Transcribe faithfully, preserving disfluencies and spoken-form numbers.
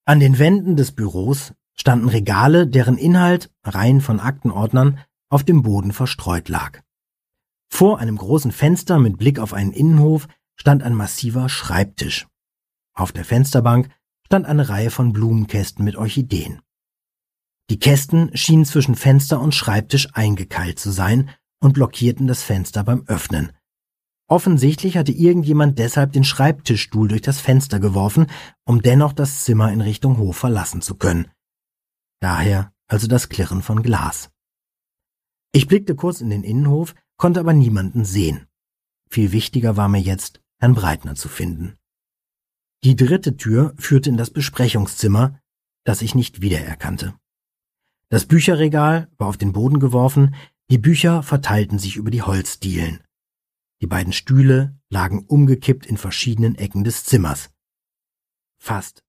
An den Wänden des Büros standen Regale, deren Inhalt, Reihen von Aktenordnern, auf dem Boden verstreut lag. Vor einem großen Fenster mit Blick auf einen Innenhof stand ein massiver Schreibtisch. Auf der Fensterbank stand eine Reihe von Blumenkästen mit Orchideen. Die Kästen schienen zwischen Fenster und Schreibtisch eingekeilt zu sein und blockierten das Fenster beim Öffnen. Offensichtlich hatte irgendjemand deshalb den Schreibtischstuhl durch das Fenster geworfen, um dennoch das Zimmer in Richtung Hof verlassen zu können. Daher also das Klirren von Glas. Ich blickte kurz in den Innenhof, konnte aber niemanden sehen. Viel wichtiger war mir jetzt, Herrn Breitner zu finden. Die dritte Tür führte in das Besprechungszimmer, das ich nicht wiedererkannte. Das Bücherregal war auf den Boden geworfen, die Bücher verteilten sich über die Holzdielen. Die beiden Stühle lagen umgekippt in verschiedenen Ecken des Zimmers. Fast